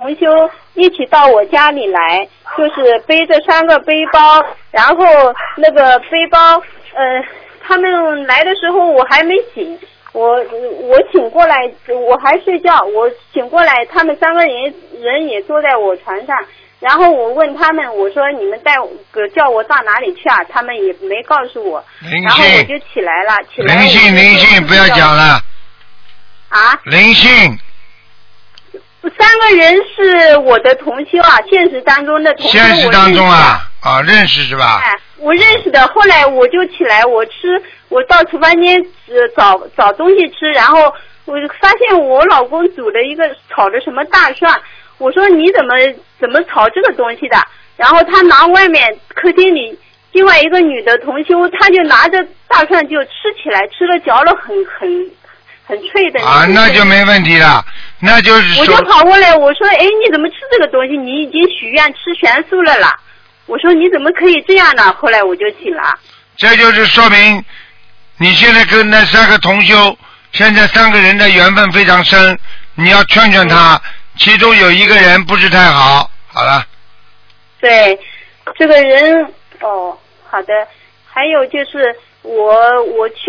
同修一起到我家里来，就是背着3个背包，然后那个背包，他们来的时候我还没醒，我醒过来，我还睡觉，我醒过来，他们3个人也坐在我床上，然后我问他们，我说你们叫我到哪里去啊？他们也没告诉我，然后我就起来了，灵性，不要讲了。 啊？ 灵性。 3个人是我的同修啊，现实当中的同修。 现实当中啊，认识是吧？ 哎，我认识的。后来我就起来，我到厨房间找东西吃，然后我发现我老公煮了一个炒的什么大蒜，我说你怎么炒这个东西的？然后他拿外面客厅里另外一个女的同修，她就拿着大蒜就吃起来，吃了嚼了很脆的那就没问题了，那就是我就跑过来，我说你怎么吃这个东西？你已经许愿吃全素了啦。我说你怎么可以这样呢？后来我就醒了。 这就是说明你现在跟那3个同修，现在3个人的缘分非常深，你要劝劝他，其中有一个人不是太好。好了。 对，这个人好的。还有就是我去